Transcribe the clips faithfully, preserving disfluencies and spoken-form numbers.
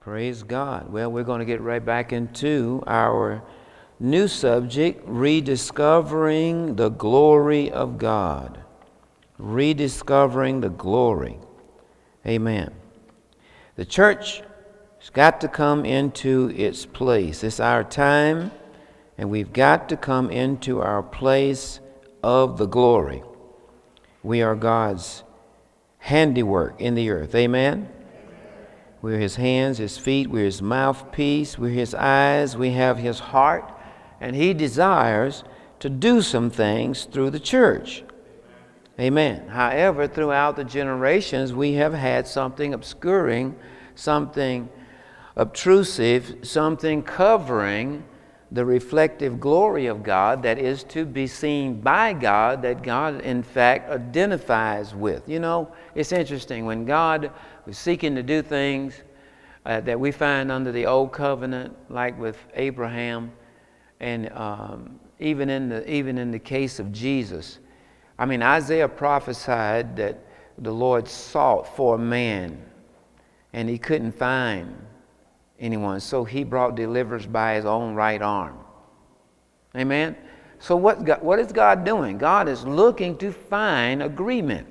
Praise God. Well, we're going to get right back into our new subject, rediscovering the glory of God. Rediscovering the glory. Amen. The church has got to come into its place. It's our time, and we've got to come into our place of the glory. We are God's handiwork in the earth. Amen. We're his hands, his feet, we're his mouthpiece, we're his eyes, we have his heart, and he desires to do some things through the church. Amen. However, throughout the generations, we have had something obscuring, something obtrusive, something covering the reflective glory of God that is to be seen by God, that God, in fact, identifies with. You know, it's interesting. When God was seeking to do things uh, that we find under the Old Covenant, like with Abraham, and um, even in the even in the case of Jesus, I mean, Isaiah prophesied that the Lord sought for a man, and he couldn't find anyone, so he brought deliverance by his own right arm. Amen. So what God, what is God doing? God is looking to find agreement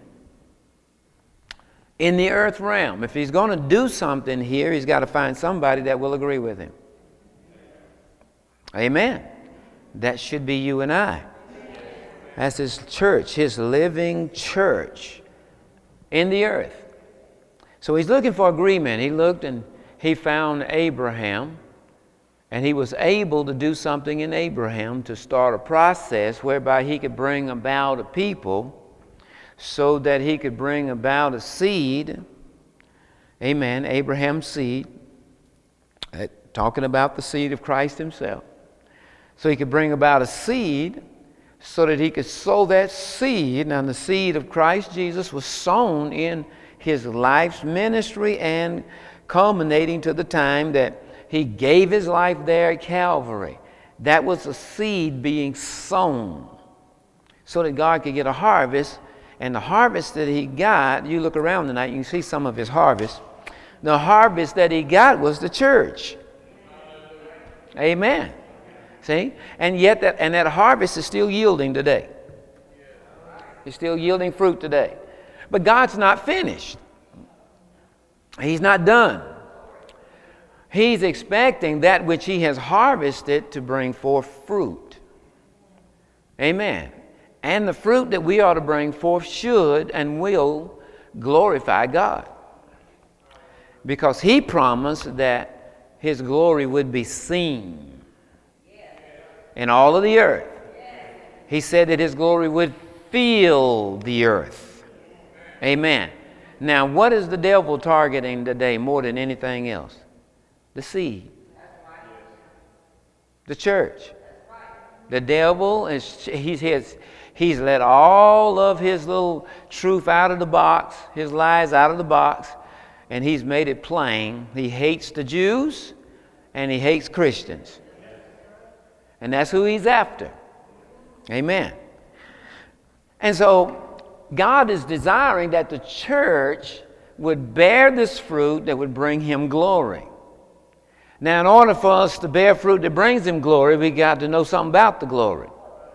in the earth realm. If he's going to do something here, he's got to find somebody that will agree with him. Amen. That should be you and I. That's his church, his living church in the earth. So he's looking for agreement. He looked and he found Abraham, and he was able to do something in Abraham to start a process whereby he could bring about a people so that he could bring about a seed. Amen. Abraham's seed. Uh, talking about the seed of Christ himself. So he could bring about a seed so that he could sow that seed. Now the seed of Christ Jesus was sown in his life's ministry and culminating to the time that he gave his life there at Calvary. That was a seed being sown so that God could get a harvest. And the harvest that he got, you look around tonight, you can see some of his harvest. The harvest that he got was the church. Amen. See? And yet that and that harvest is still yielding today. It's still yielding fruit today. But God's not finished. He's not done. He's expecting that which he has harvested to bring forth fruit. Amen. And the fruit that we ought to bring forth should and will glorify God. Because he promised that his glory would be seen in all of the earth. He said that his glory would fill the earth. Amen. Now, what is the devil targeting today more than anything else? The seed. The church. The devil, is he's, he's, he's let all of his little truth out of the box, his lies out of the box, and he's made it plain. He hates the Jews and he hates Christians. And that's who he's after. Amen. And so God is desiring that the church would bear this fruit that would bring him glory. Now, in order for us to bear fruit that brings him glory, we got to know something about the glory.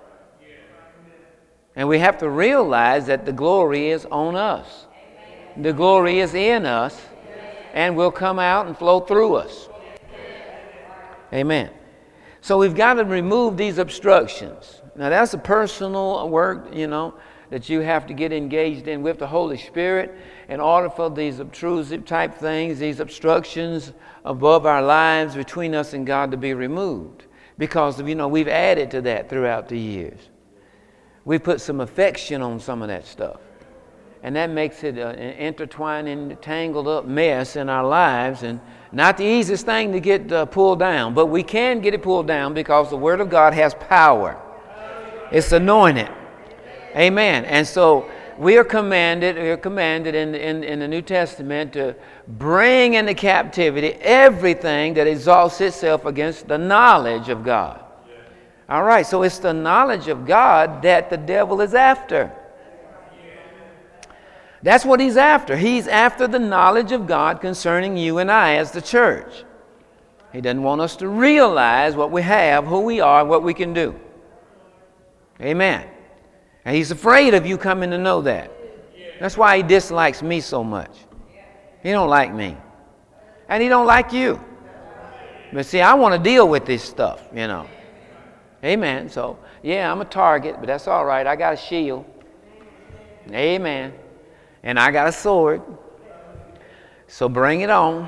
And we have to realize that the glory is on us. The glory is in us and will come out and flow through us. Amen. So we've got to remove these obstructions. Now, that's a personal work, you know, that you have to get engaged in with the Holy Spirit in order for these obtrusive type things, these obstructions above our lives between us and God to be removed. Because, you know, we've added to that throughout the years. We put some affection on some of that stuff. And that makes it an intertwining, tangled up mess in our lives, and not the easiest thing to get uh, pulled down. But we can get it pulled down because the Word of God has power. It's anointed. Amen. And so we are commanded, we are commanded in, in, in the New Testament to bring into captivity everything that exalts itself against the knowledge of God. All right, so it's the knowledge of God that the devil is after. That's what he's after. He's after the knowledge of God concerning you and I as the church. He doesn't want us to realize what we have, who we are, what we can do. Amen. And he's afraid of you coming to know that. That's why he dislikes me so much. He don't like me. And he don't like you. But see, I want to deal with this stuff, you know. Amen. So, yeah, I'm a target, but that's all right. I got a shield. Amen. And I got a sword. So bring it on.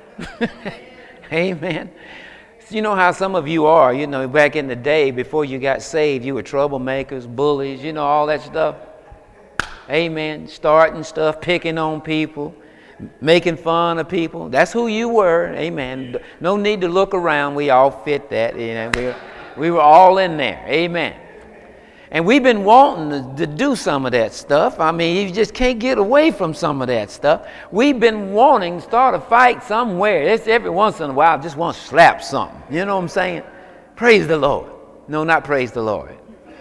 Amen. You know how some of you are, you know, back in the day before you got saved, you were troublemakers, bullies, you know, all that stuff. Amen. Starting stuff, picking on people, making fun of people. That's who you were. Amen. No need to look around. We all fit that. You know, we, we were all in there. Amen. And we've been wanting to, to do some of that stuff. I mean, you just can't get away from some of that stuff. We've been wanting to start a fight somewhere. It's every once in a while, I just want to slap something. You know what I'm saying? Praise the Lord. No, not praise the Lord.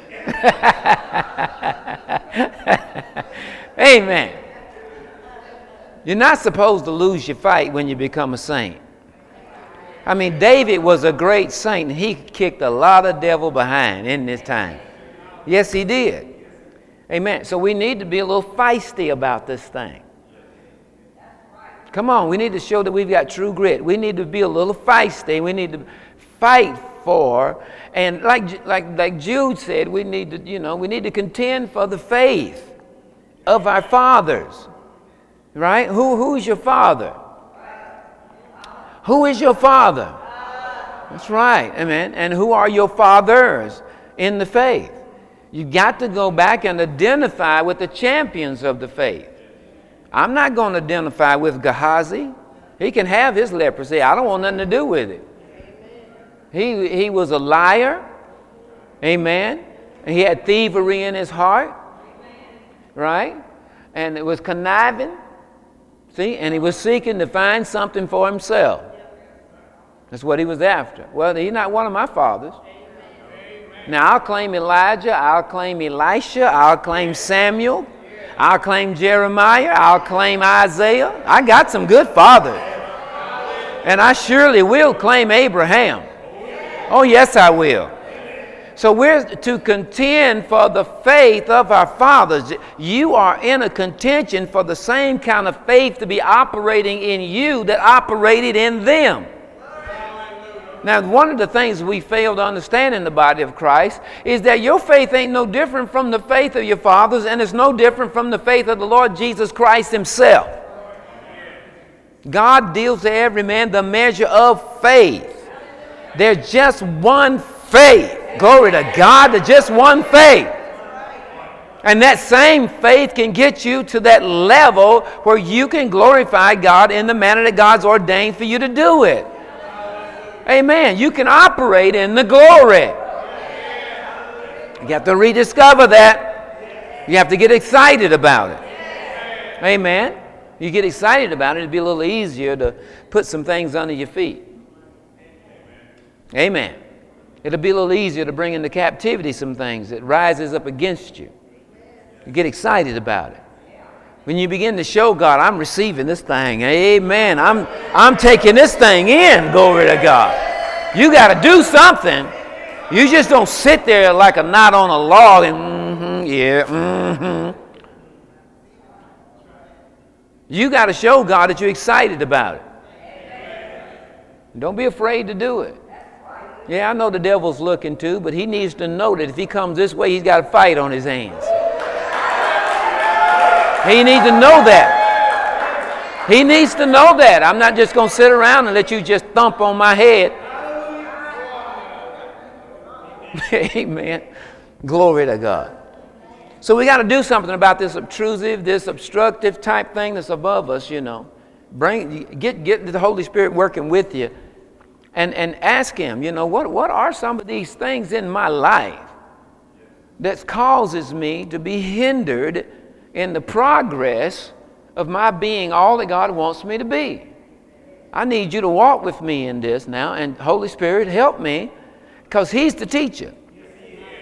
Amen. You're not supposed to lose your fight when you become a saint. I mean, David was a great saint, and he kicked a lot of devil behind in this time. Yes, he did. Amen. So we need to be a little feisty about this thing. Come on, we need to show that we've got true grit. We need to be a little feisty. We need to fight for, and like like like Jude said, we need to, you know, we need to contend for the faith of our fathers. Right? Who who's your father? Who is your father? That's right. Amen. And who are your fathers in the faith? You got to go back and identify with the champions of the faith. I'm not going to identify with Gehazi. He can have his leprosy. I don't want nothing to do with it. He, he was a liar. Amen. And he had thievery in his heart. Right? And it was conniving. See? And he was seeking to find something for himself. That's what he was after. Well, he's not one of my fathers. Now, I'll claim Elijah, I'll claim Elisha, I'll claim Samuel, I'll claim Jeremiah, I'll claim Isaiah. I got some good fathers. And I surely will claim Abraham. Oh, yes, I will. So we're to contend for the faith of our fathers. You are in a contention for the same kind of faith to be operating in you that operated in them. Now, one of the things we fail to understand in the body of Christ is that your faith ain't no different from the faith of your fathers, and it's no different from the faith of the Lord Jesus Christ himself. God deals to every man the measure of faith. There's just one faith. Glory to God, there's just one faith. And that same faith can get you to that level where you can glorify God in the manner that God's ordained for you to do it. Amen. You can operate in the glory. You have to rediscover that. You have to get excited about it. Amen. You get excited about it, it'll be a little easier to put some things under your feet. Amen. It'll be a little easier to bring into captivity some things that rises up against you. You get excited about it. When you begin to show God, I'm receiving this thing. Amen. I'm, I'm taking this thing in. Glory to God. You got to do something. You just don't sit there like a knot on a log and mm-hmm, yeah, mm-hmm. You got to show God that you're excited about it. Don't be afraid to do it. Yeah, I know the devil's looking too, but he needs to know that if he comes this way, he's got a fight on his hands. He needs to know that. He needs to know that. I'm not just going to sit around and let you just thump on my head. Amen. Glory to God. So we got to do something about this obtrusive, this obstructive type thing that's above us, you know. Bring, get, get the Holy Spirit working with you and, and ask him, you know, what, what are some of these things in my life that causes me to be hindered in the progress of my being all that God wants me to be? I need you to walk with me in this now, and Holy Spirit, help me, because he's the teacher.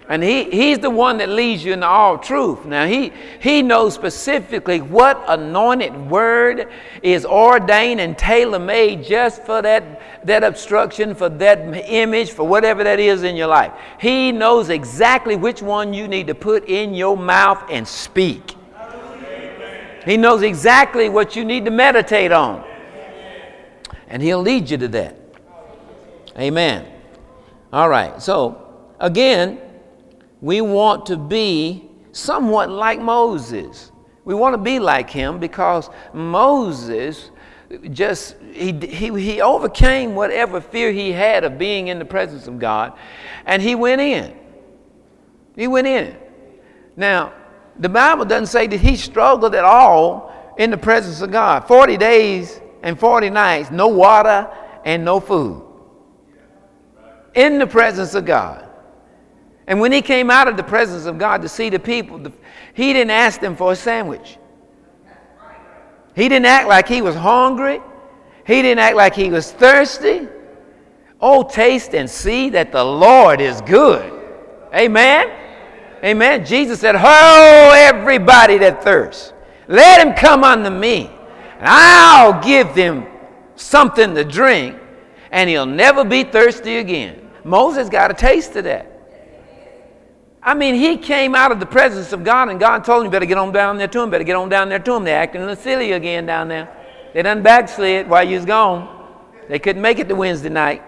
And he, he's the one that leads you into all truth. Now, he, he knows specifically what anointed word is ordained and tailor-made just for that, that obstruction, for that image, for whatever that is in your life. He knows exactly which one you need to put in your mouth and speak. He knows exactly what you need to meditate on. And he'll lead you to that. Amen. All right. So, again, we want to be somewhat like Moses. We want to be like him because Moses just, he, he, he overcame whatever fear he had of being in the presence of God, and he went in. He went in. Now, the Bible doesn't say that he struggled at all in the presence of God. forty days and forty nights, no water and no food. In the presence of God. And when he came out of the presence of God to see the people, he didn't ask them for a sandwich. He didn't act like he was hungry. He didn't act like he was thirsty. Oh, taste and see that the Lord is good. Amen. Amen. Jesus said, "Ho, everybody that thirsts, let him come unto me, and I'll give him something to drink, and he'll never be thirsty again." Moses got a taste of that. I mean, he came out of the presence of God, and God told him, "You better get on down there to him, better get on down there to him. They're acting a little silly again down there. They done backslid while you was gone. They couldn't make it to Wednesday night."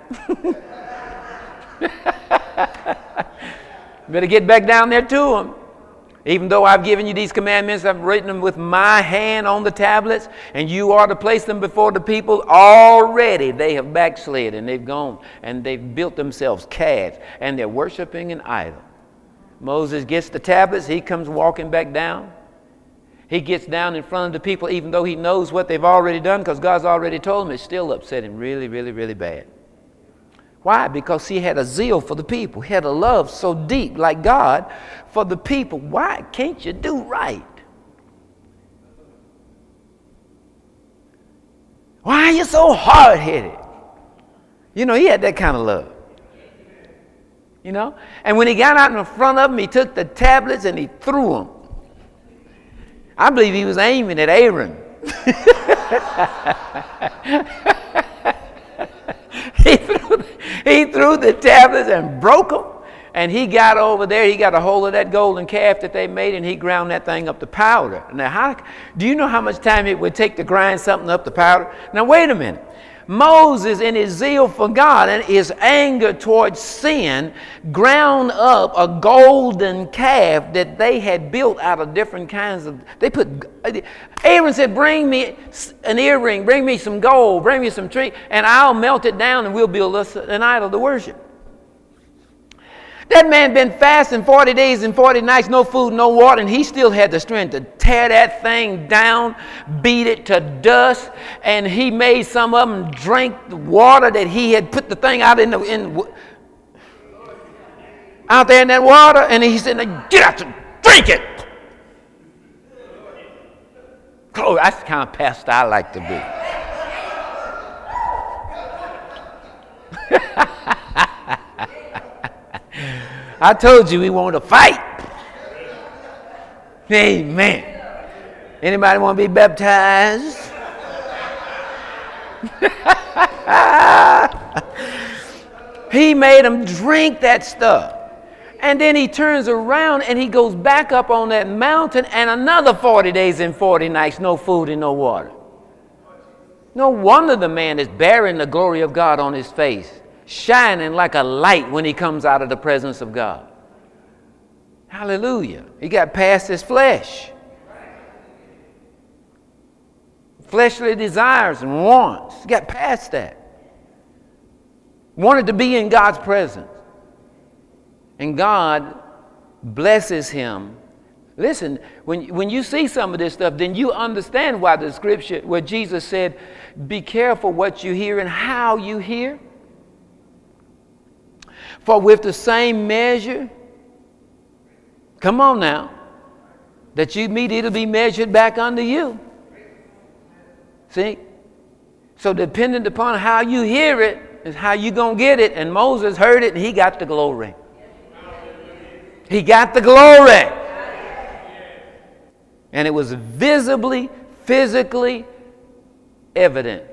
Better get back down there to him. Even though I've given you these commandments, I've written them with my hand on the tablets, and you are to place them before the people. Already they have backslid, and they've gone, and they've built themselves calves, and they're worshiping an idol. Moses gets the tablets. He comes walking back down. He gets down in front of the people, even though he knows what they've already done, because God's already told him. It's still upset him really, really, really bad. Why? Because he had a zeal for the people. He had a love so deep, like God, for the people. Why can't you do right? Why are you so hard-headed? You know, he had that kind of love. You know? And when he got out in front of them, he took the tablets and he threw them. I believe he was aiming at Aaron. he, threw, he threw the tablets and broke them. And he got over there, he got a hold of that golden calf that they made, and he ground that thing up to powder. Now, how, do you know how much time it would take to grind something up to powder? Now, wait a minute. Moses, in his zeal for God and his anger towards sin, ground up a golden calf that they had built out of different kinds of, they put, Aaron said, "Bring me an earring, bring me some gold, bring me some tree, and I'll melt it down and we'll build us an idol to worship." That man been fasting forty days and forty nights, no food, no water, and he still had the strength to tear that thing down, beat it to dust, and he made some of them drink the water that he had put the thing out in the in, out there in that water, and he said, "Get out and drink it." Oh, that's the kind of pastor I like to be. I told you we want to fight. Amen. Anybody want to be baptized? He made them drink that stuff. And then he turns around and he goes back up on that mountain, and another forty days and forty nights, no food and no water. No wonder the man is bearing the glory of God on his face, shining like a light when he comes out of the presence of God. Hallelujah. He got past his flesh. Fleshly desires and wants. He got past that. Wanted to be in God's presence. And God blesses him. Listen, when, when you see some of this stuff, then you understand why the scripture, where Jesus said, "Be careful what you hear and how you hear. For with the same measure," come on now, "that you meet, it'll be measured back unto you." See? So dependent upon how you hear it is how you going to get it. And Moses heard it and he got the glory. He got the glory. And it was visibly, physically evident.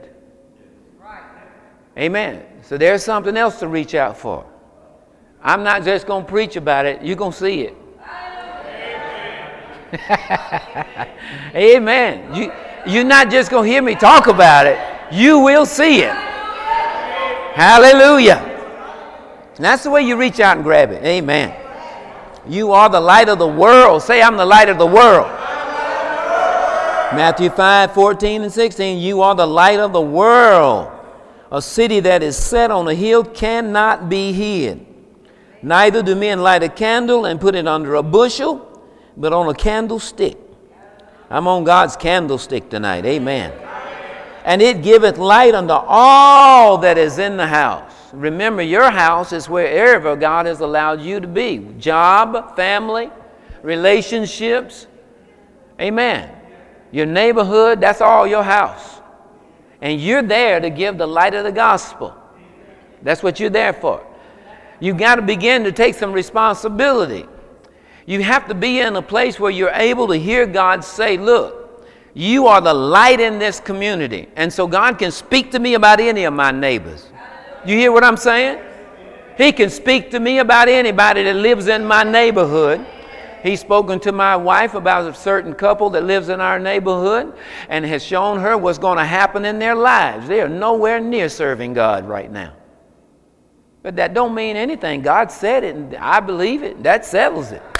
Amen. So there's something else to reach out for. I'm not just going to preach about it. You're going to see it. Amen. You, you're not just going to hear me talk about it. You will see it. Hallelujah. And that's the way you reach out and grab it. Amen. You are the light of the world. Say, I'm the light of the world. Matthew five, fourteen and sixteen. You are the light of the world. A city that is set on a hill cannot be hid. Neither do men light a candle and put it under a bushel, but on a candlestick. I'm on God's candlestick tonight. Amen. And it giveth light unto all that is in the house. Remember, your house is wherever God has allowed you to be. Job, family, relationships. Amen. Your neighborhood, that's all your house. And you're there to give the light of the gospel. That's what you're there for. You've got to begin to take some responsibility. You have to be in a place where you're able to hear God say, look, you are the light in this community. And so God can speak to me about any of my neighbors. You hear what I'm saying? He can speak to me about anybody that lives in my neighborhood. He's spoken to my wife about a certain couple that lives in our neighborhood and has shown her what's going to happen in their lives. They are nowhere near serving God right now. But that don't mean anything. God said it, and I believe it. That settles it.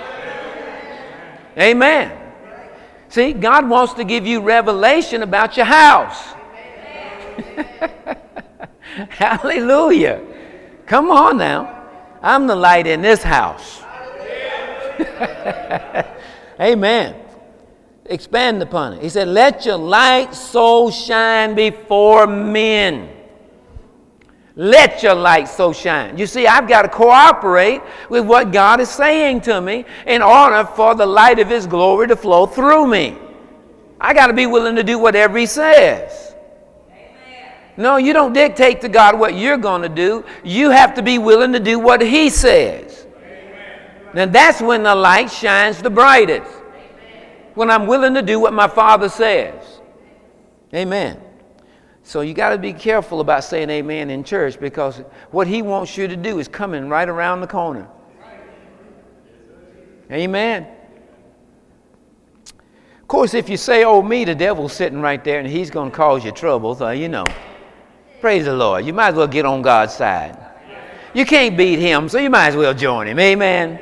Amen. See, God wants to give you revelation about your house. Hallelujah. Come on now. I'm the light in this house. Amen. Expand upon it. He said, let your light so shine before men. Let your light so shine. You see, I've got to cooperate with what God is saying to me in order for the light of His glory to flow through me. I got to be willing to do whatever He says. Amen. No, you don't dictate to God what you're going to do. You have to be willing to do what He says. And that's when the light shines the brightest. Amen. When I'm willing to do what my Father says. Amen. So you got to be careful about saying amen in church, because what He wants you to do is coming right around the corner. Amen. Of course, if you say, oh me, the devil's sitting right there and he's going to cause you trouble. So, you know, praise the Lord. You might as well get on God's side. You can't beat Him, so you might as well join Him. Amen.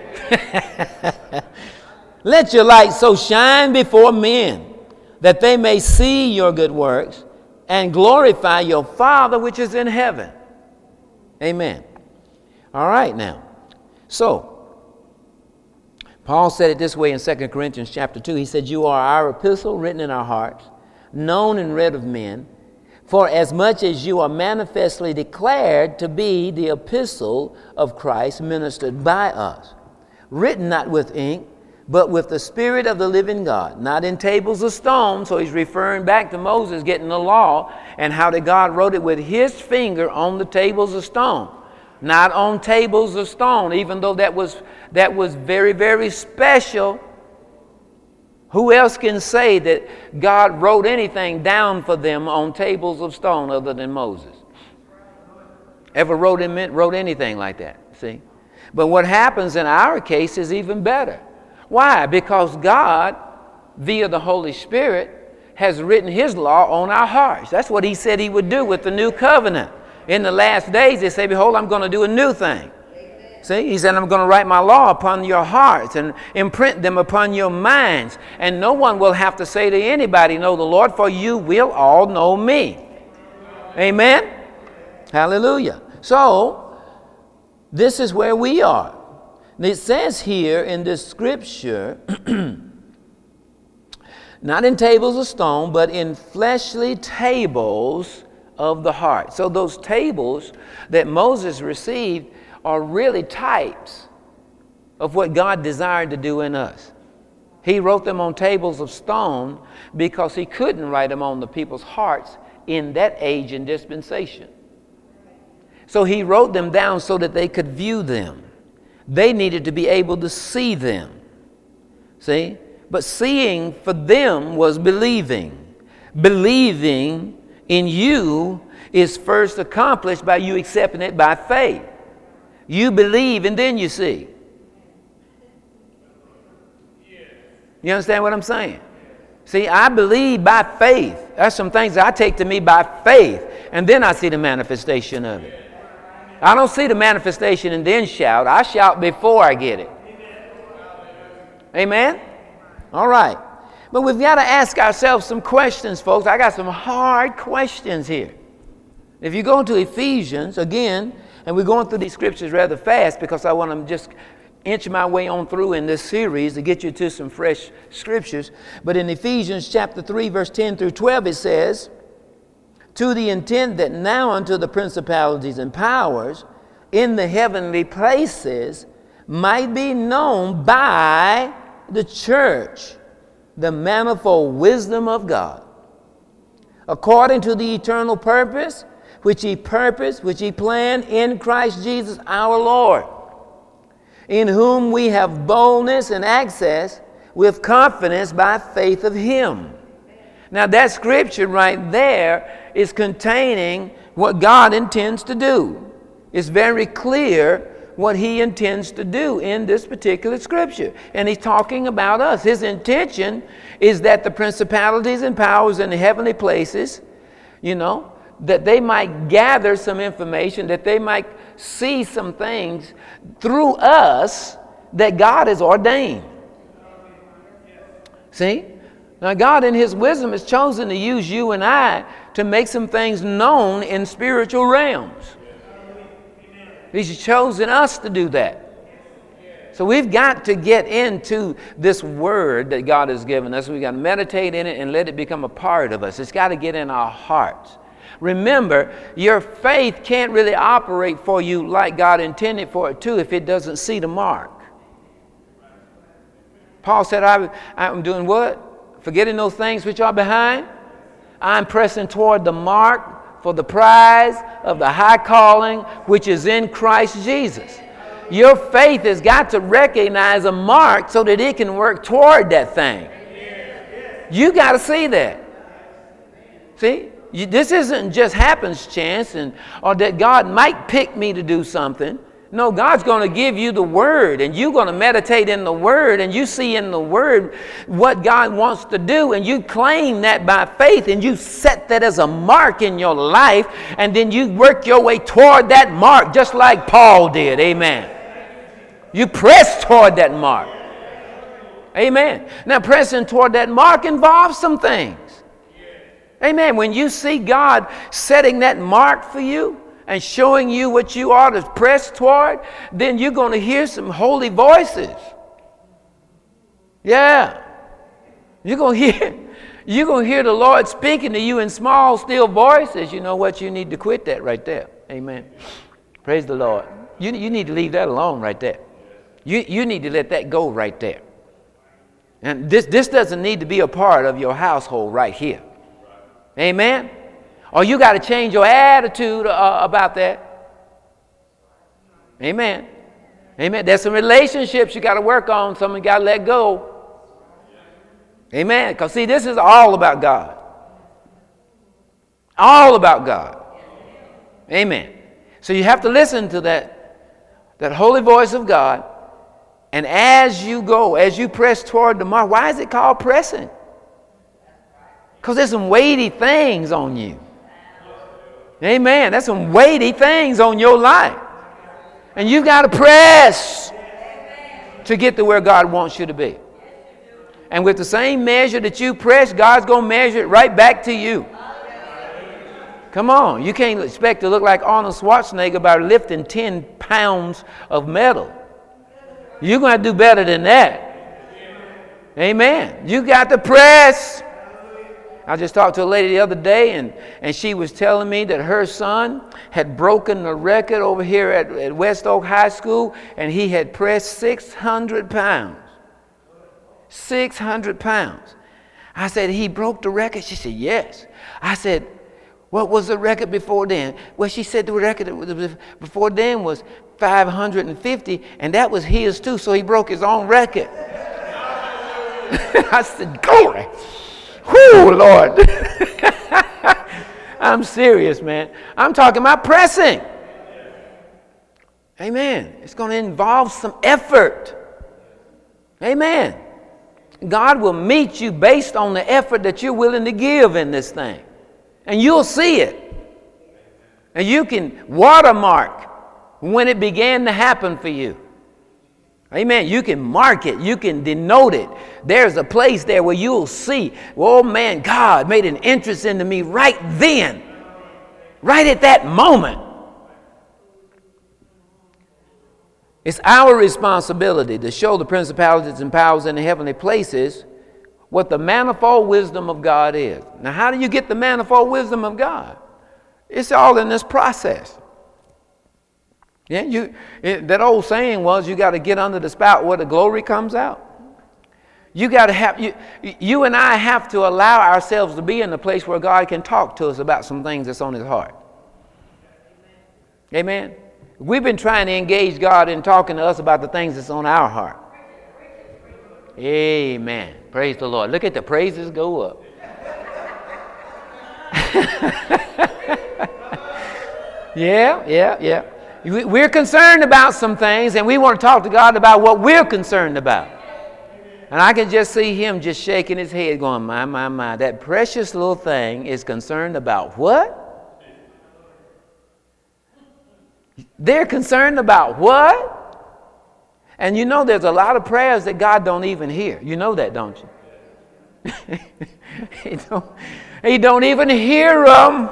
Let your light so shine before men that they may see your good works and glorify your Father which is in heaven. Amen. All right now. So, Paul said it this way in Second Corinthians chapter two. He said, you are our epistle written in our hearts, known and read of men, for as much as you are manifestly declared to be the epistle of Christ ministered by us, written not with ink, but with the Spirit of the living God, not in tables of stone. So he's referring back to Moses getting the law and how that God wrote it with His finger on the tables of stone. Not on tables of stone, even though that was, that was very, very special. Who else can say that God wrote anything down for them on tables of stone other than Moses? Ever wrote, him, wrote anything like that? See? But what happens in our case is even better. Why? Because God, via the Holy Spirit, has written His law on our hearts. That's what He said He would do with the new covenant. In the last days, He said, behold, I'm going to do a new thing. See, He said, I'm going to write my law upon your hearts and imprint them upon your minds. And no one will have to say to anybody, know the Lord, for you will all know me. Amen? Hallelujah. So, this is where we are. It says here in this scripture, not in tables of stone, but in fleshly tables of the heart. So those tables that Moses received are really types of what God desired to do in us. He wrote them on tables of stone because He couldn't write them on the people's hearts in that age and dispensation. So He wrote them down so that they could view them. They needed to be able to see them. See? But seeing for them was believing. Believing in you is first accomplished by you accepting it by faith. You believe and then you see. You understand what I'm saying? See, I believe by faith. That's some things that I take to me by faith, and then I see the manifestation of it. I don't see the manifestation and then shout. I shout before I get it. Amen? All right. But we've got to ask ourselves some questions, folks. I got some hard questions here. If you go into Ephesians, again, and we're going through these scriptures rather fast because I want to just inch my way on through in this series to get you to some fresh scriptures. But in Ephesians chapter three, verse ten through twelve, it says, to the intent that now unto the principalities and powers in the heavenly places might be known by the church the manifold wisdom of God, according to the eternal purpose which he purposed, which he planned in Christ Jesus our Lord, in whom we have boldness and access with confidence by faith of him. Now that scripture right there is containing what God intends to do. It's very clear what he intends to do in this particular scripture. And he's talking about us. His intention is that the principalities and powers in the heavenly places, you know, that they might gather some information, that they might see some things through us that God has ordained. See? Now God in his wisdom has chosen to use you and I to make some things known in spiritual realms. He's chosen us to do that. So we've got to get into this word that God has given us. We've got to meditate in it and let it become a part of us. It's got to get in our hearts. Remember, your faith can't really operate for you like God intended for it to if it doesn't see the mark. Paul said, I, I'm doing what? Forgetting those things which are behind. I'm pressing toward the mark for the prize of the high calling which is in Christ Jesus. Your faith has got to recognize a mark so that it can work toward that thing. You got to see that. See? You, this isn't just happens chance and or that God might pick me to do something. No, God's going to give you the word, and you're going to meditate in the word, and you see in the word what God wants to do, and you claim that by faith, and you set that as a mark in your life, and then you work your way toward that mark just like Paul did. Amen. You press toward that mark. Amen. Now, pressing toward that mark involves some things. Amen. When you see God setting that mark for you and showing you what you ought to press toward, then you're going to hear some holy voices. Yeah. You're going to hear, you're going to hear the Lord speaking to you in small, still voices. You know what? You need to quit that right there. Amen. Praise the Lord. You, you need to leave that alone right there. You, you need to let that go right there. And this, this doesn't need to be a part of your household right here. Amen? Or you got to change your attitude uh, about that. Amen. Amen. There's some relationships you got to work on. Some you got to let go. Amen. Because see, this is all about God. All about God. Amen. So you have to listen to that, that holy voice of God. And as you go, as you press toward the mark, why is it called pressing? Because there's some weighty things on you. Amen. That's some weighty things on your life. And you've got to press to get to where God wants you to be. And with the same measure that you press, God's going to measure it right back to you. Come on. You can't expect to look like Arnold Schwarzenegger by lifting ten pounds of metal. You're going to do better than that. Amen. You got to press. I just talked to a lady the other day, and, and she was telling me that her son had broken the record over here at, at West Oak High School, and he had pressed six hundred pounds. six hundred pounds. I said, he broke the record? She said, yes. I said, What was the record before then? Well, she said the record before then was five hundred fifty, and that was his too, so he broke his own record. I said, glory. Whoo, Lord. I'm serious, man. I'm talking about pressing. Amen. It's going to involve some effort. Amen. God will meet you based on the effort that you're willing to give in this thing. And you'll see it. And you can watermark when it began to happen for you. Amen. You can mark it. You can denote it. There's a place there where you'll see, oh man, God made an interest into me right then. Right at that moment. It's our responsibility to show the principalities and powers in the heavenly places what the manifold wisdom of God is. Now, how do you get the manifold wisdom of God? It's all in this process. Yeah, you. It, that old saying was, you got to get under the spout where the glory comes out. You got to have you. You and I have to allow ourselves to be in the place where God can talk to us about some things that's on His heart. Amen. We've been trying to engage God in talking to us about the things that's on our heart. Amen. Praise the Lord. Look at the praises go up. yeah, yeah, yeah. We're concerned about some things, and we want to talk to God about what we're concerned about. And I can just see Him just shaking His head going, my, my, my. That precious little thing is concerned about what? They're concerned about what? And you know there's a lot of prayers that God don't even hear. You know that, don't you? he, don't, he don't even hear them.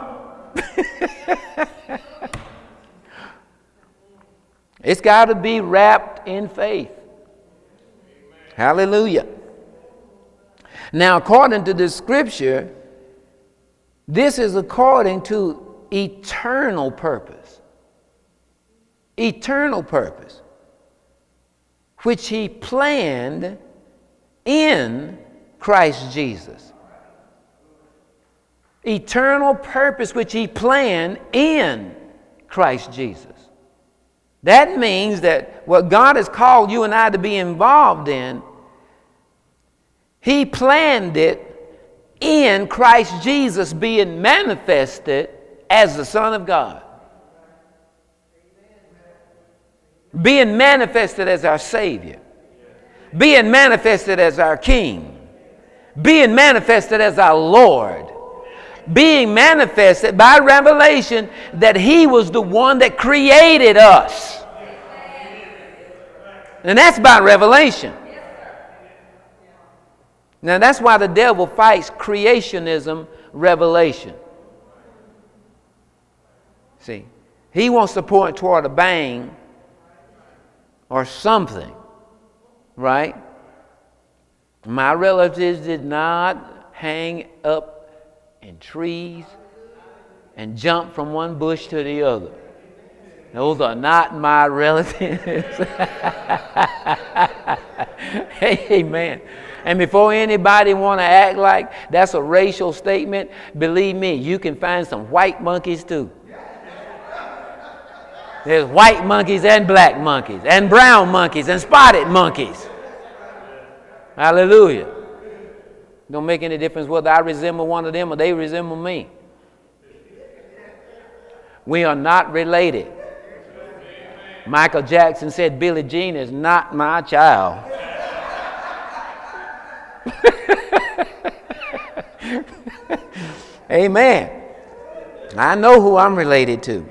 It's got to be wrapped in faith. Hallelujah. Now, according to this scripture, this is according to eternal purpose. Eternal purpose, which He planned in Christ Jesus. Eternal purpose which He planned in Christ Jesus. That means that what God has called you and I to be involved in, He planned it in Christ Jesus being manifested as the Son of God. Being manifested as our Savior. Being manifested as our King. Being manifested as our Lord. Being manifested by revelation that He was the one that created us. And that's by revelation. Now that's why the devil fights creationism revelation. See, he wants to point toward a bang or something, right? My relatives did not hang up in trees and jump from one bush to the other. Those are not my relatives. Amen. And before anybody want to act like that's a racial statement, believe me, you can find some white monkeys too. There's white monkeys and black monkeys and brown monkeys and spotted monkeys. Hallelujah. Don't make any difference whether I resemble one of them or they resemble me. We are not related. Michael Jackson said Billie Jean is not my child. Amen. I know who I'm related to.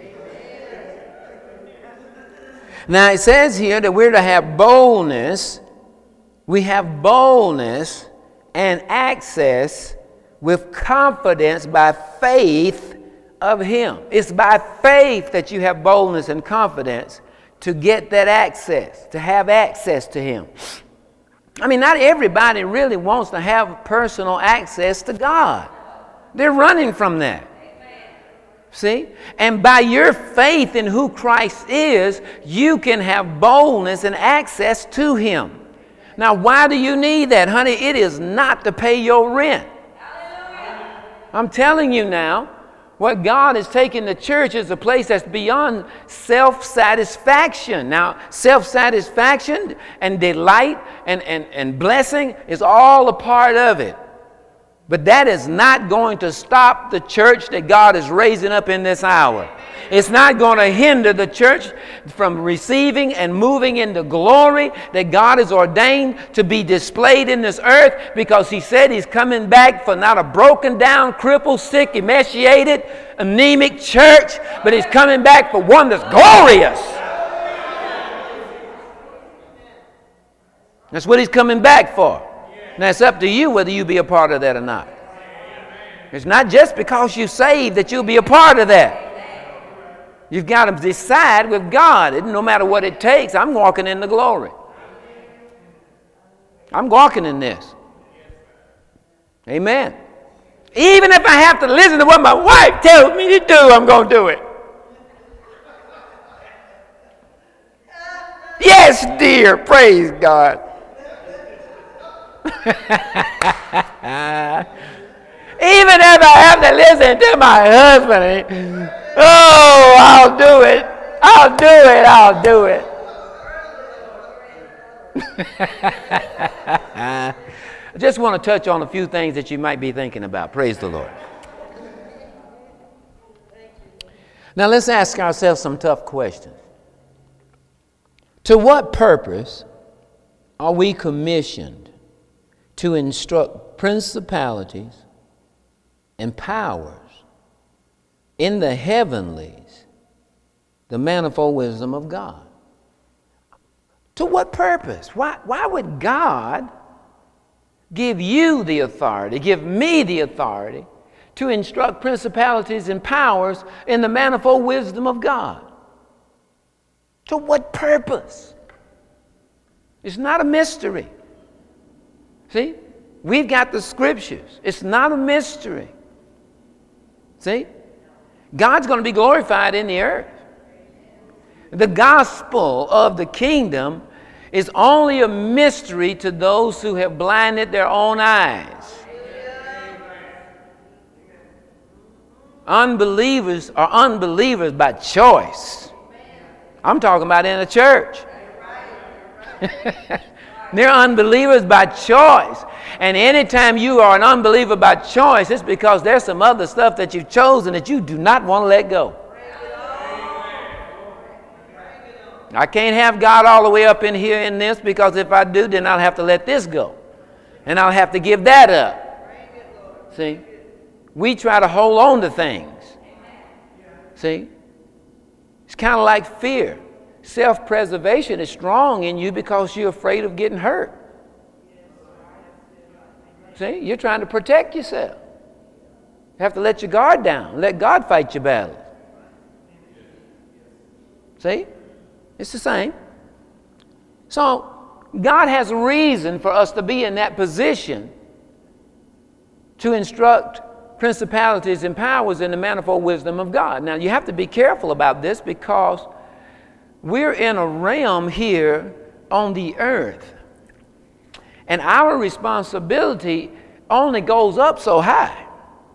Now it says here that we're to have boldness. We have boldness and access with confidence by faith of Him. It's by faith that you have boldness and confidence to get that access, to have access to Him. I mean, not everybody really wants to have personal access to God. They're running from that. See? And by your faith in who Christ is, you can have boldness and access to Him. Now, why do you need that, honey? It is not to pay your rent. I'm telling you now, What God is taking the church is a place that's beyond self-satisfaction. Now, self-satisfaction and delight and, and, and blessing is all a part of it. But that is not going to stop the church that God is raising up in this hour. It's not going to hinder the church from receiving and moving into glory that God has ordained to be displayed in this earth, because He said He's coming back for not a broken down, crippled, sick, emaciated, anemic church, but He's coming back for one that's glorious. That's what He's coming back for. Now it's up to you whether you be a part of that or not. It's not just because you're saved that you'll be a part of that. You've got to decide with God. No matter what it takes, I'm walking in the glory. I'm walking in this. Amen. Even if I have to listen to what my wife tells me to do, I'm going to do it. Yes, dear. Praise God. Even if I have to listen to my husband, oh, I'll do it. I'll do it. I'll do it. I just want to touch on a few things that you might be thinking about. Praise the Lord. Now let's ask ourselves some tough questions. To what purpose are we commissioned to instruct principalities and powers in the heavenlies, the manifold wisdom of God? To what purpose? Why, why would God give you the authority, give me the authority to instruct principalities and powers in the manifold wisdom of God? To what purpose? It's not a mystery. See? We've got the scriptures. It's not a mystery. See? God's going to be glorified in the earth. The gospel of the kingdom is only a mystery to those who have blinded their own eyes. Unbelievers are unbelievers by choice. I'm talking about in a church. They're unbelievers by choice. And anytime you are an unbeliever by choice, it's because there's some other stuff that you've chosen that you do not want to let go. I can't have God all the way up in here in this, because if I do, then I'll have to let this go. And I'll have to give that up. See? We try to hold on to things. See? It's kind of like fear. Self-preservation is strong in you because you're afraid of getting hurt. See? You're trying to protect yourself. You have to let your guard down. Let God fight your battles. See? It's the same. So, God has a reason for us to be in that position to instruct principalities and powers in the manifold wisdom of God. Now, you have to be careful about this, because we're in a realm here on the earth, and our responsibility only goes up so high.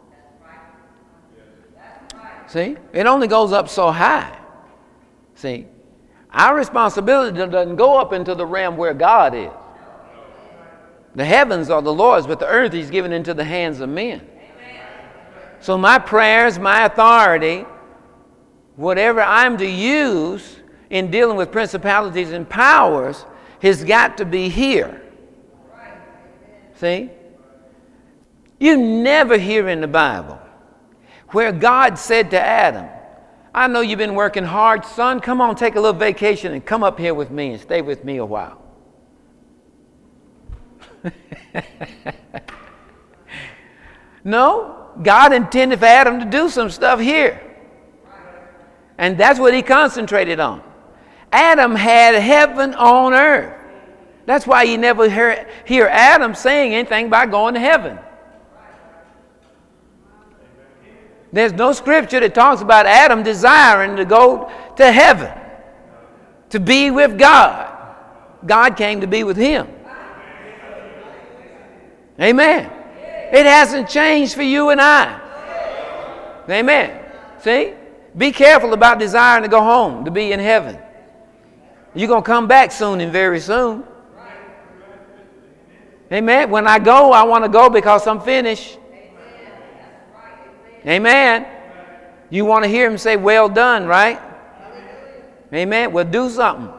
See? It only goes up so high. See? Our responsibility doesn't go up into the realm where God is. The heavens are the Lord's, but the earth He's given into the hands of men. So my prayers, my authority, whatever I'm to use in dealing with principalities and powers, has got to be here. See? You never hear in the Bible where God said to Adam, I know you've been working hard, son. Come on, take a little vacation and come up here with me and stay with me a while. No, God intended for Adam to do some stuff here. And that's what he concentrated on. Adam had heaven on earth. That's why you never hear, hear Adam saying anything about going to heaven. There's no scripture that talks about Adam desiring to go to heaven, to be with God. God came to be with him. Amen. It hasn't changed for you and I. Amen. See? Be careful about desiring to go home, to be in heaven. You're going to come back soon and very soon. Amen. When I go, I want to go because I'm finished. Amen. You want to hear him say, well done, right? Amen. Well, do something.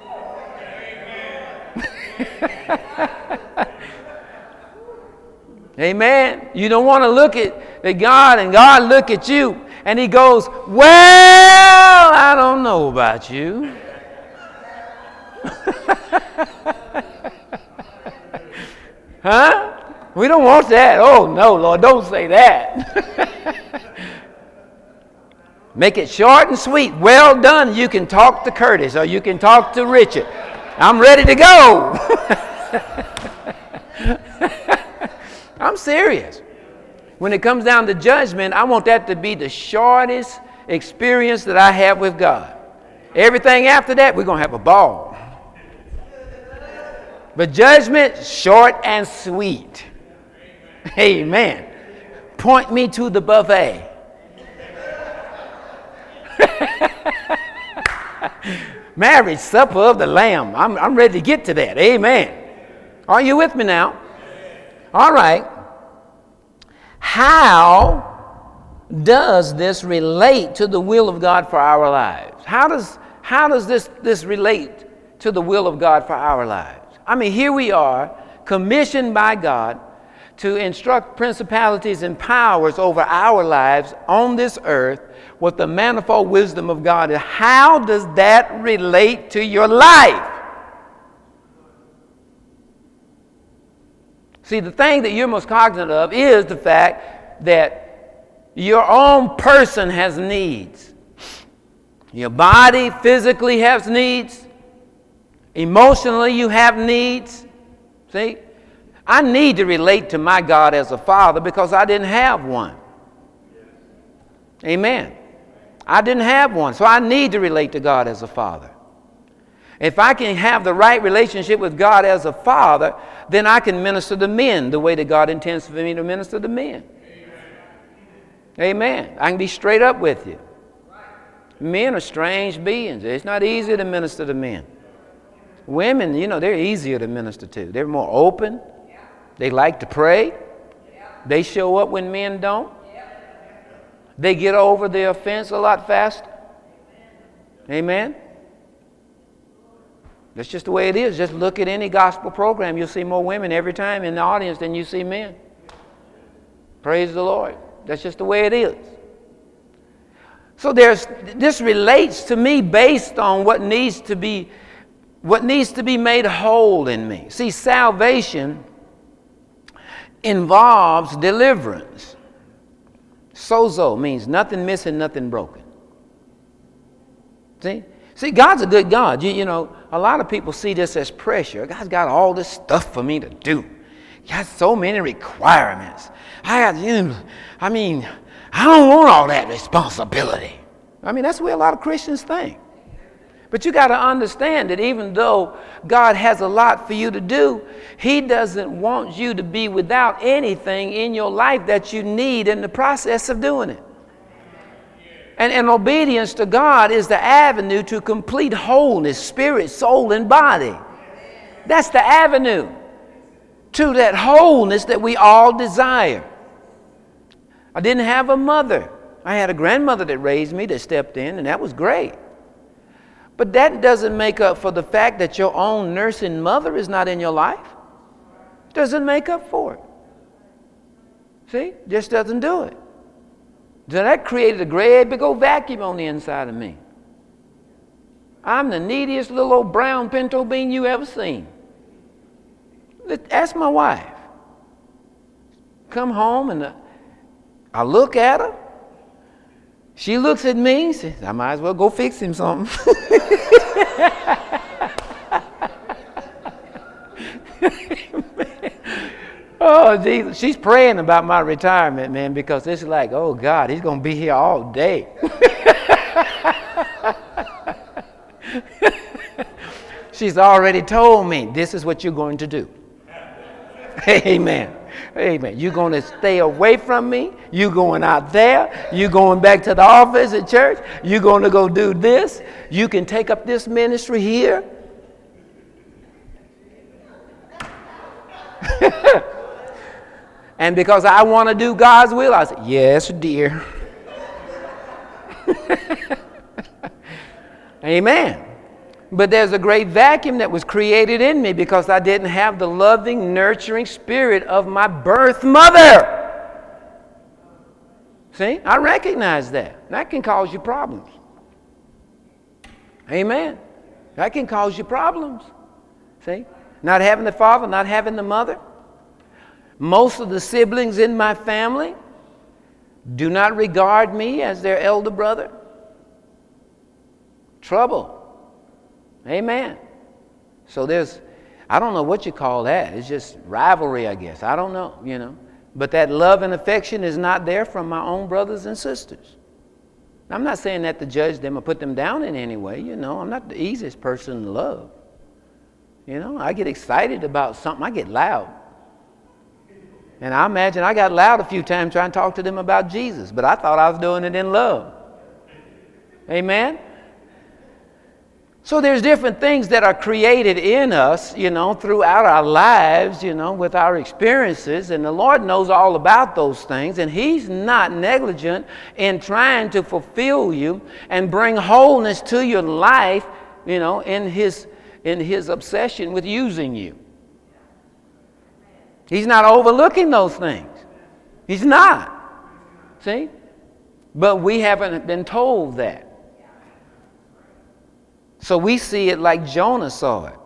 Amen. You don't want to look at, at God and God look at you and he goes, well, I don't know about you. Huh? We don't want that. Oh, no, Lord, don't say that. Make it short and sweet. Well done. You can talk to Curtis or you can talk to Richard. I'm ready to go. I'm serious. When it comes down to judgment, I want that to be the shortest experience that I have with God. Everything after that, we're going to have a ball. But judgment, short and sweet. Amen. Point me to the buffet. Marriage supper of the Lamb. I'm, I'm ready to get to that. Amen. Are you with me now? All right. How does this relate to the will of God for our lives? How does, how does this, this relate to the will of God for our lives? I mean, here we are, commissioned by God to instruct principalities and powers over our lives on this earth with the manifold wisdom of God. How does that relate to your life? See, the thing that you're most cognizant of is the fact that your own person has needs. Your body physically has needs. Emotionally, you have needs. See? I need to relate to my God as a father because I didn't have one. Amen. I didn't have one, so I need to relate to God as a father. If I can have the right relationship with God as a father, then I can minister to men the way that God intends for me to minister to men. Amen. Amen. I can be straight up with you. Men are strange beings. It's not easy to minister to men. Women, you know, they're easier to minister to. They're more open. They like to pray. They show up when men don't. They get over the offense a lot faster. Amen. That's just the way it is. Just look at any gospel program. You'll see more women every time in the audience than you see men. Praise the Lord. That's just the way it is. So there's this relates to me based on what needs to be what needs to be made whole in me. See, salvation involves deliverance. Sozo means nothing missing, nothing broken. See? See, God's a good God. You, you know, a lot of people see this as pressure. God's got all this stuff for me to do. He got so many requirements. I got, you know, I mean, I don't want all that responsibility. I mean, that's the way a lot of Christians think. But you got to understand that even though God has a lot for you to do, He doesn't want you to be without anything in your life that you need in the process of doing it. And, and obedience to God is the avenue to complete wholeness, spirit, soul, and body. That's the avenue to that wholeness that we all desire. I didn't have a mother. I had a grandmother that raised me, that stepped in, and that was great. But that doesn't make up for the fact that your own nursing mother is not in your life. Doesn't make up for it. See? Just doesn't do it. So that created a great big old vacuum on the inside of me. I'm the neediest little old brown pinto bean you ever seen. Ask my wife. Come home and I look at her. She looks at me and says, I might as well go fix him something. Oh, Jesus. She's praying about my retirement, man, because it's like, oh, God, he's going to be here all day. She's already told me, this is what you're going to do. Amen. Amen. You're going to stay away from me. You're going out there. You're going back to the office at church. You're going to go do this. You can take up this ministry here. And because I want to do God's will, I say, yes, dear. Amen. But there's a great vacuum that was created in me because I didn't have the loving, nurturing spirit of my birth mother. See, I recognize that. That can cause you problems. Amen. That can cause you problems. See, not having the father, not having the mother. Most of the siblings in my family do not regard me as their elder brother. Trouble. Amen. So there's, I don't know what you call that. It's just rivalry, I guess. I don't know, you know. But that love and affection is not there from my own brothers and sisters. I'm not saying that to judge them or put them down in any way, you know. I'm not the easiest person to love. You know, I get excited about something. I get loud. And I imagine I got loud a few times trying to talk to them about Jesus, but I thought I was doing it in love. Amen? So there's different things that are created in us, you know, throughout our lives, you know, with our experiences. And the Lord knows all about those things. And He's not negligent in trying to fulfill you and bring wholeness to your life, you know, in His, in His obsession with using you. He's not overlooking those things. He's not. See? But we haven't been told that. So we see it like Jonah saw it.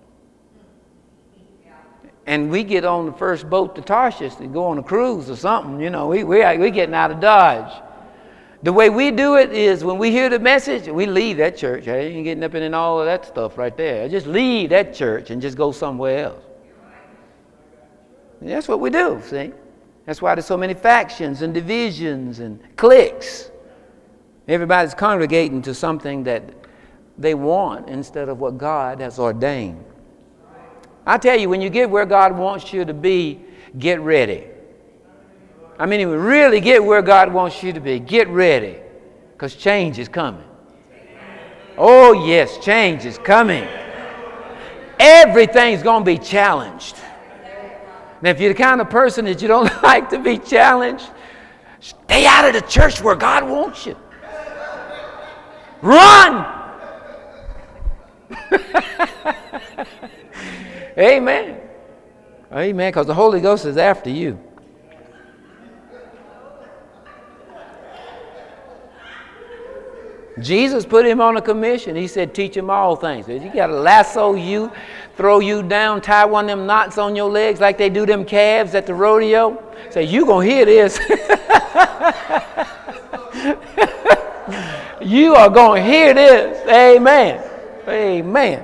And we get on the first boat to Tarshish to go on a cruise or something. You know, we, we, we're getting out of Dodge. The way we do it is when we hear the message, we leave that church. I ain't getting up in all of that stuff right there. Just leave that church and just go somewhere else. And that's what we do, see? That's why there's so many factions and divisions and cliques. Everybody's congregating to something that they want instead of what God has ordained. I tell you, when you get where God wants you to be, get ready. I mean, if you really get where God wants you to be, get ready, because change is coming. Oh, yes, change is coming. Everything's going to be challenged. Now, if you're the kind of person that you don't like to be challenged, stay out of the church where God wants you. Run! Amen. Amen, because the Holy Ghost is after you. Jesus put him on a commission. He said, teach him all things. You got to lasso you, throw you down, tie one of them knots on your legs like they do them calves at the rodeo. Say, you going to hear this. You are going to hear this. Amen. Amen.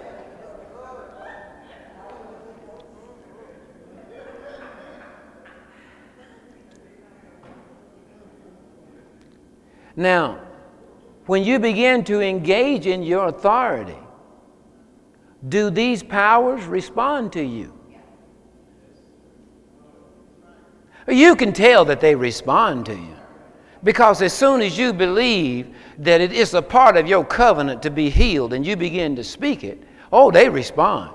Now, when you begin to engage in your authority, do these powers respond to you? You can tell that they respond to you. Because as soon as you believe that it is a part of your covenant to be healed and you begin to speak it, oh, they respond.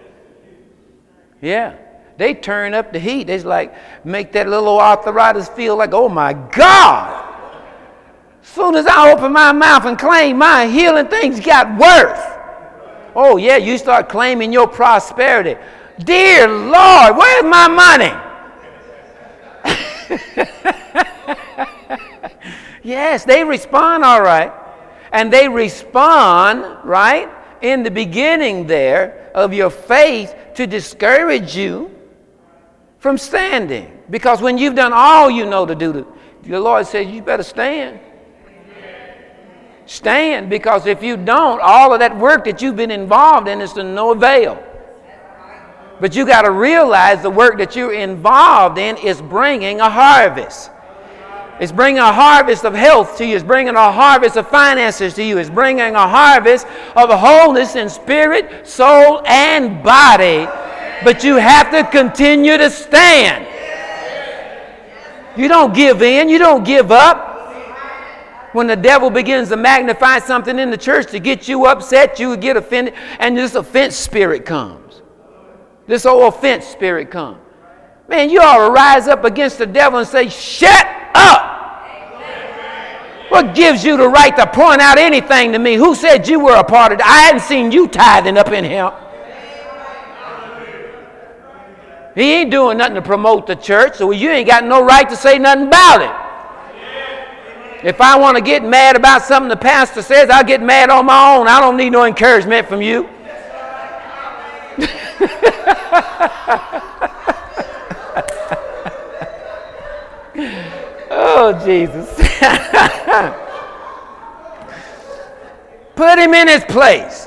Yeah. They turn up the heat. They like make that little arthritis feel like, oh my God. As soon as I open my mouth and claim my healing, things got worse. Oh yeah, you start claiming your prosperity. Dear Lord, where's my money? Yes, they respond all right. And they respond, right, in the beginning there of your faith to discourage you from standing. Because when you've done all you know to do, the Lord says you better stand. Stand, because if you don't, all of that work that you've been involved in is to no avail. But you got to realize the work that you're involved in is bringing a harvest. It's bringing a harvest of health to you. It's bringing a harvest of finances to you. It's bringing a harvest of wholeness in spirit, soul, and body But you have to continue to stand. You don't give in. You don't give up. When the devil begins to magnify something in the church to get you upset, you get offended, and this offense spirit comes. This old offense spirit comes. Man, you ought to rise up against the devil and say, shut up. What gives you the right to point out anything to me? Who said you were a part of it? I hadn't seen you tithing up in here. He ain't doing nothing to promote the church, so you ain't got no right to say nothing about it. If I want to get mad about something the pastor says, I'll get mad on my own. I don't need no encouragement from you. Oh, Jesus. Put him in his place.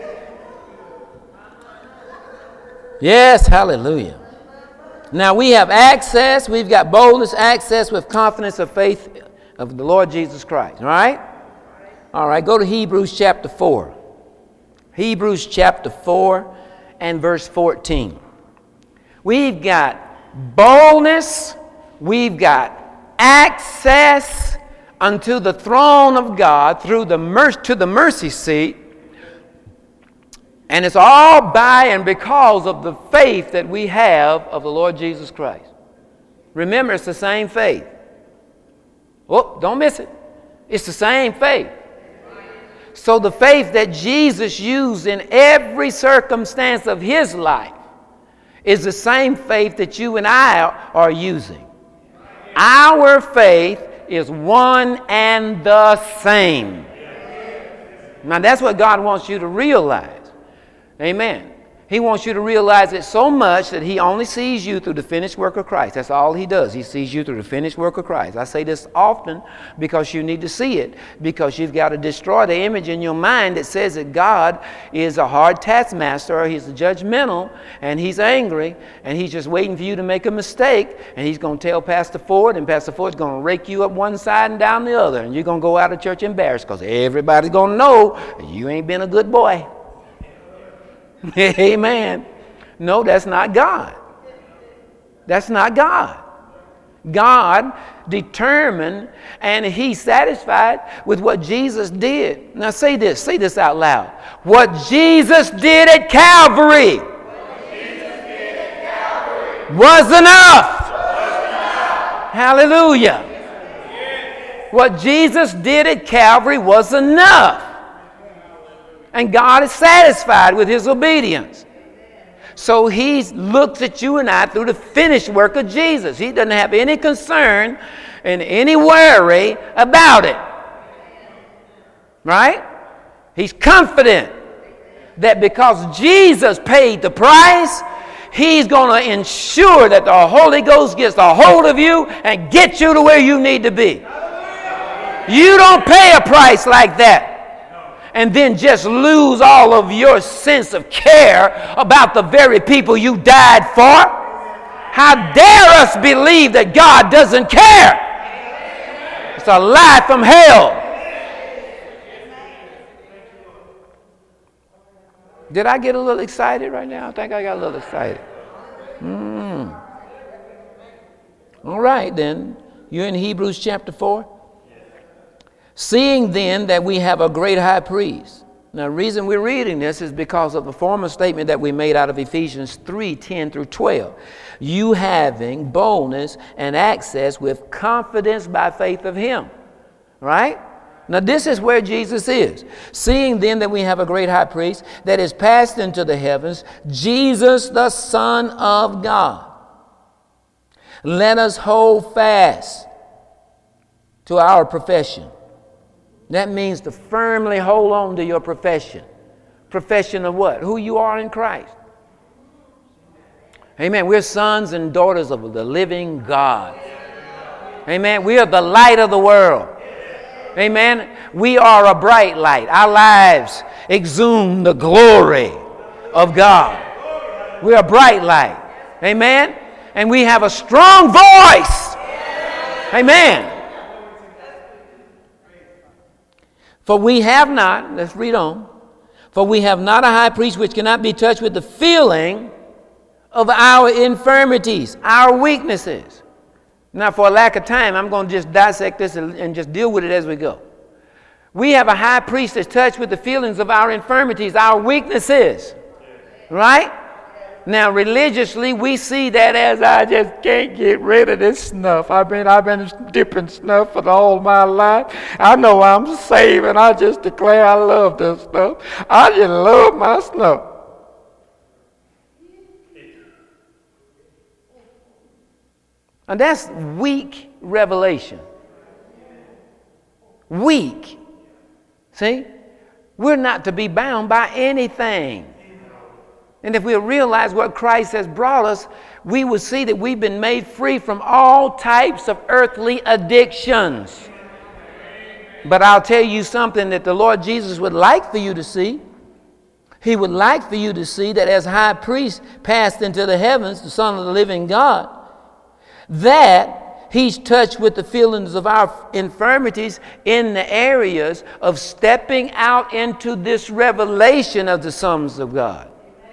Yes, hallelujah. Now we have access. We've got boldness, access with confidence of faith of the Lord Jesus Christ. All right? All right, go to Hebrews chapter four. Hebrews chapter four and verse fourteen. We've got boldness. We've got access unto the throne of God through the mer- to the mercy seat. And it's all by and because of the faith that we have of the Lord Jesus Christ. Remember, it's the same faith. Oh, don't miss it. It's the same faith. So the faith that Jesus used in every circumstance of his life is the same faith that you and I are using. Our faith is one and the same. Now that's what God wants you to realize. Amen. He wants you to realize it so much that he only sees you through the finished work of Christ. That's all he does. He sees you through the finished work of Christ. I say this often because you need to see it, because you've got to destroy the image in your mind that says that God is a hard taskmaster, or he's judgmental, and he's angry, and he's just waiting for you to make a mistake, and he's going to tell Pastor Ford, and Pastor Ford's going to rake you up one side and down the other, and you're going to go out of church embarrassed because everybody's going to know you ain't been a good boy. Amen. No, that's not God. That's not God. God determined and he's satisfied with what Jesus did. Now say this, say this out loud. What Jesus did at Calvary, did at Calvary. was enough. Was enough. Hallelujah. Yes. What Jesus did at Calvary was enough. And God is satisfied with his obedience. So he looks at you and I through the finished work of Jesus. He doesn't have any concern and any worry about it. Right? He's confident that because Jesus paid the price, he's going to ensure that the Holy Ghost gets a hold of you and gets you to where you need to be. You don't pay a price like that and then just lose all of your sense of care about the very people you died for. How dare us believe that God doesn't care? It's a lie from hell. Did I get a little excited right now? I think I got a little excited. Mm. All right, then. You're in Hebrews chapter four. Seeing then that we have a great high priest. Now, the reason we're reading this is because of the former statement that we made out of Ephesians three, ten through twelve. You having boldness and access with confidence by faith of him. Right? Now, this is where Jesus is. Seeing then that we have a great high priest that is passed into the heavens, Jesus the Son of God. Let us hold fast to our profession. That means to firmly hold on to your profession. Profession of what? Who you are in Christ. Amen. We're sons and daughters of the living God. Amen. We are the light of the world. Amen. We are a bright light. Our lives exude the glory of God. We're a bright light. Amen. And we have a strong voice. Amen. For we have not, let's read on. For we have not a high priest which cannot be touched with the feeling of our infirmities, our weaknesses. Now, for a lack of time, I'm going to just dissect this and just deal with it as we go. We have a high priest that's touched with the feelings of our infirmities, our weaknesses. Right? Now, religiously, we see that as I just can't get rid of this snuff. I've been, I've been dipping snuff for all my life. I know I'm saved, and I just declare I love this stuff. I just love my snuff. And that's weak revelation. Weak. See? We're not to be bound by anything. And if we realize what Christ has brought us, we will see that we've been made free from all types of earthly addictions. But I'll tell you something that the Lord Jesus would like for you to see. He would like for you to see that as high priest passed into the heavens, the Son of the living God, that he's touched with the feelings of our infirmities in the areas of stepping out into this revelation of the sons of God.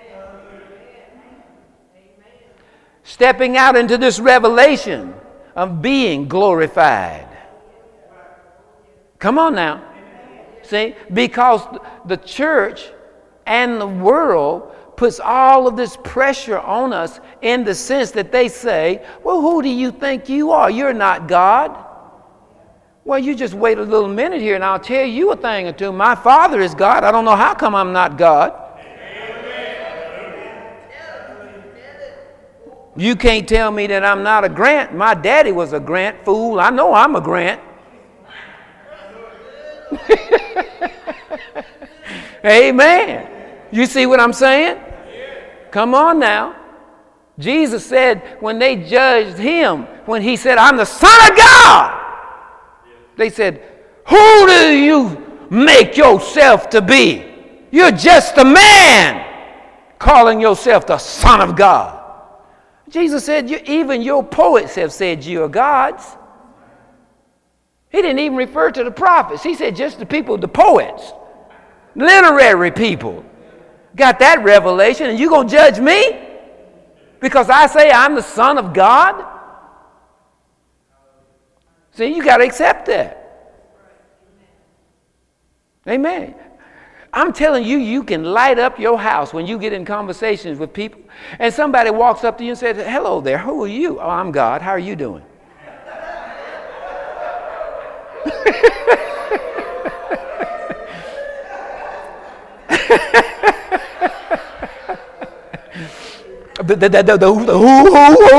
Stepping out into this revelation of being glorified. Come on now. See, because the church and the world puts all of this pressure on us in the sense that they say, well, who do you think you are? You're not God. Well, you just wait a little minute here and I'll tell you a thing or two. My Father is God. I don't know how come I'm not God. You can't tell me that I'm not a Grant. My daddy was a Grant, fool. I know I'm a Grant. Amen. You see what I'm saying? Come on now. Jesus said when they judged him, when he said, I'm the Son of God, they said, who do you make yourself to be? You're just a man calling yourself the Son of God. Jesus said, you, even your poets have said you are gods. He didn't even refer to the prophets. He said just the people, the poets, literary people, got that revelation, and you going to judge me because I say I'm the Son of God? See, you got to accept that. Amen. I'm telling you, you can light up your house when you get in conversations with people, and somebody walks up to you and says, hello there, who are you? Oh, I'm God. How are you doing? the, the, the, the, the who,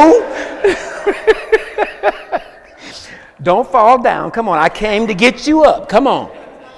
who, who? Don't fall down. Come on, I came to get you up. Come on.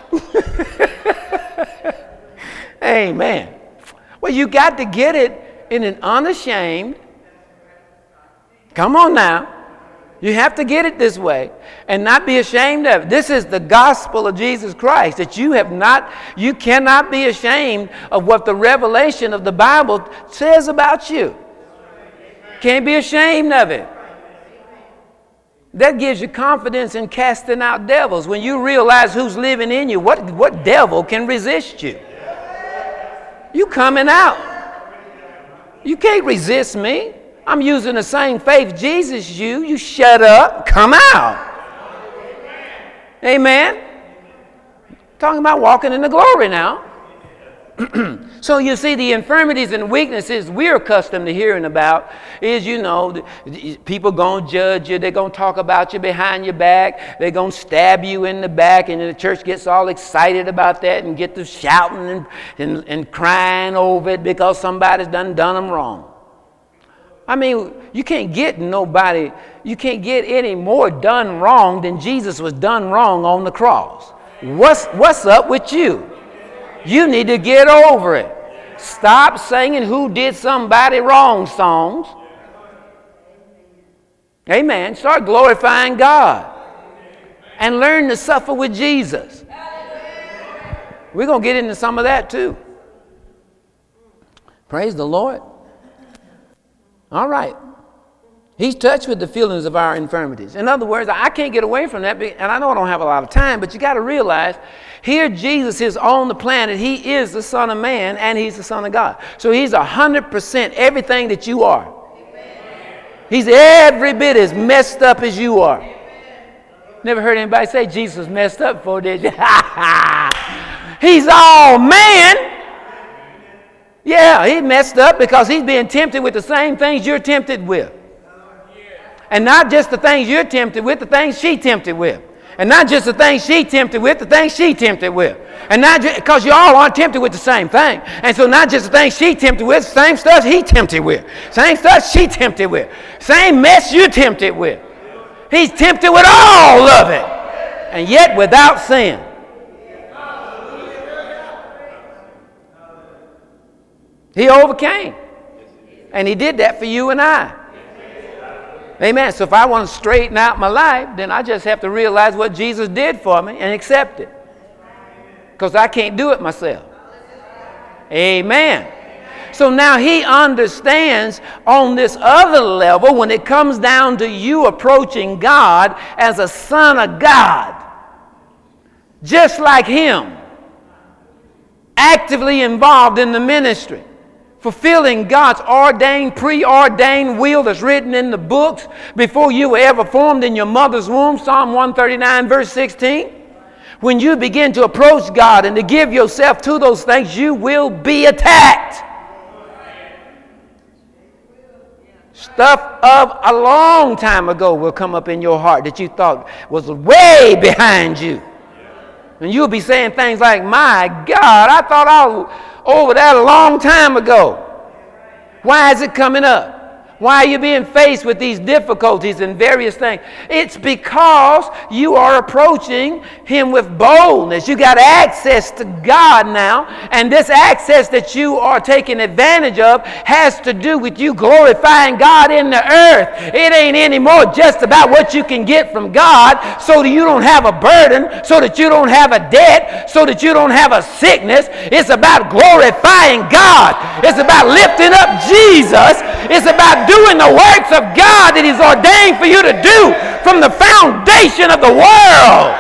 Amen. Well, you got to get it in an unashamed. Come on now. You have to get it this way and not be ashamed of it. This is the gospel of Jesus Christ, that you have not, you cannot be ashamed of what the revelation of the Bible says about you. Can't be ashamed of it. That gives you confidence in casting out devils. When you realize who's living in you, what, what devil can resist you? You coming out. You can't resist me. I'm using the same faith Jesus used. You shut up, come out. Amen. Talking about walking in the glory now. So you see, the infirmities and weaknesses we're accustomed to hearing about is, you know, people going to judge you. They're going to talk about you behind your back. They're going to stab you in the back. And the church gets all excited about that and get to shouting and, and, and crying over it because somebody's done done them wrong. I mean, you can't get nobody, you can't get any more done wrong than Jesus was done wrong on the cross. What's, what's up with you? You need to get over it. Stop singing who did somebody wrong songs. Amen. Start glorifying God. And learn to suffer with Jesus. We're going to get into some of that too. Praise the Lord. All right. He's touched with the feelings of our infirmities. In other words, I can't get away from that, and I know I don't have a lot of time, but you got to realize, here Jesus is on the planet. He is the Son of Man, and he's the Son of God. So he's one hundred percent everything that you are. Amen. He's every bit as messed up as you are. Amen. Never heard anybody say Jesus was messed up before, did you? He's all man. Yeah, he messed up because he's being tempted with the same things you're tempted with. And not just the things you're tempted with, the things she tempted with. And not just the things she tempted with, the things she tempted with. And not just because you all aren't tempted with the same thing. And so not just the things she tempted with, same stuff he tempted with. Same stuff she tempted with. Same mess you're tempted with. He's tempted with all of it. And yet without sin. He overcame. And he did that for you and I. Amen. So if I want to straighten out my life, then I just have to realize what Jesus did for me and accept it. Because I can't do it myself. Amen. So now he understands on this other level, when it comes down to you approaching God as a son of God, just like him, actively involved in the ministry, fulfilling God's ordained, preordained will that's written in the books before you were ever formed in your mother's womb. Psalm one thirty-nine, verse sixteen. When you begin to approach God and to give yourself to those things, you will be attacked. Stuff of a long time ago will come up in your heart that you thought was way behind you. And you'll be saying things like, my God, I thought I was over that a long time ago. Why is it coming up? Why are you being faced with these difficulties and various things? It's because you are approaching him with boldness. You got access to God now, and this access that you are taking advantage of has to do with you glorifying God in the earth. It ain't anymore just about what you can get from God so that you don't have a burden, so that you don't have a debt, so that you don't have a sickness. It's about glorifying God. It's about lifting up Jesus. It's about doing the works of God that he's ordained for you to do from the foundation of the world.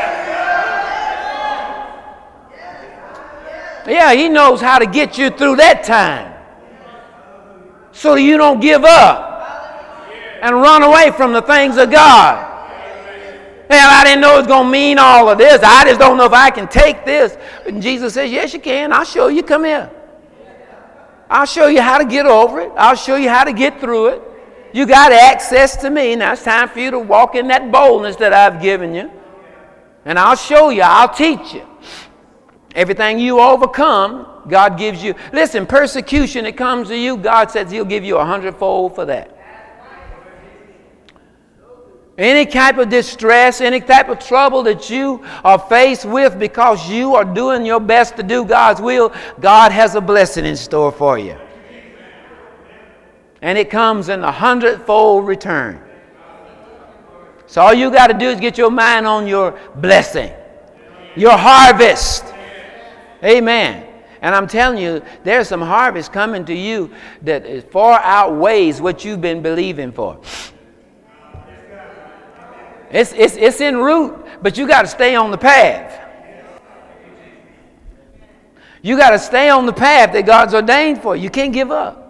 Yeah, he knows how to get you through that time so that you don't give up and run away from the things of God. Well, I didn't know it was going to mean all of this. I just don't know if I can take this. And Jesus says, yes, you can. I'll show you. Come here. I'll show you how to get over it. I'll show you how to get through it. You got access to me. Now it's time for you to walk in that boldness that I've given you. And I'll show you. I'll teach you. Everything you overcome, God gives you. Listen, persecution that comes to you, God says he'll give you a hundredfold for that. Any type of distress, any type of trouble that you are faced with because you are doing your best to do God's will, God has a blessing in store for you. And it comes in a hundredfold return. So all you got to do is get your mind on your blessing, your harvest. Amen. And I'm telling you, there's some harvest coming to you that far outweighs what you've been believing for. It's, it's, it's en route, but you got to stay on the path. You got to stay on the path that God's ordained for you. You can't give up.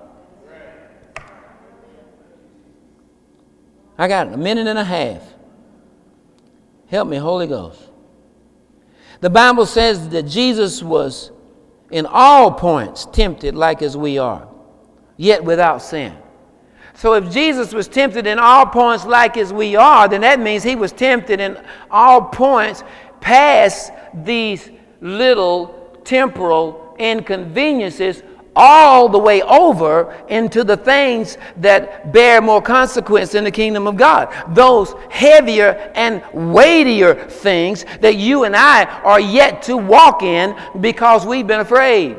I got a minute and a half. Help me, Holy Ghost. The Bible says that Jesus was in all points tempted like as we are, yet without sin. So if Jesus was tempted in all points like as we are, then that means he was tempted in all points past these little temporal inconveniences all the way over into the things that bear more consequence in the kingdom of God. Those heavier and weightier things that you and I are yet to walk in because we've been afraid.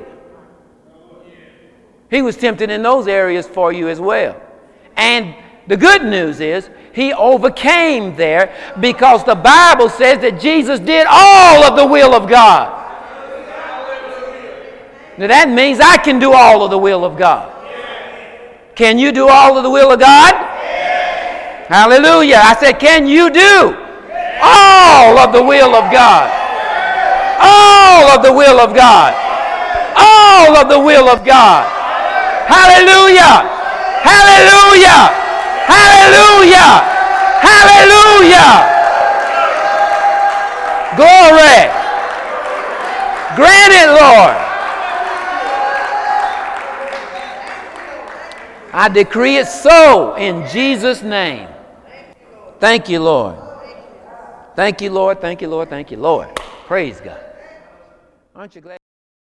He was tempted in those areas for you as well. And the good news is he overcame there because the Bible says that Jesus did all of the will of God. Now that means I can do all of the will of God. Can you do all of the will of God? Hallelujah. I said, can you do all of the will of God? All of the will of God. All of the will of God. Hallelujah. Hallelujah. Hallelujah. Hallelujah. Glory. Grant it, Lord. I decree it so in Jesus' name. Thank you, Lord. Thank you, Lord. Thank you, Lord. Thank you, Lord. Praise God. Aren't you glad?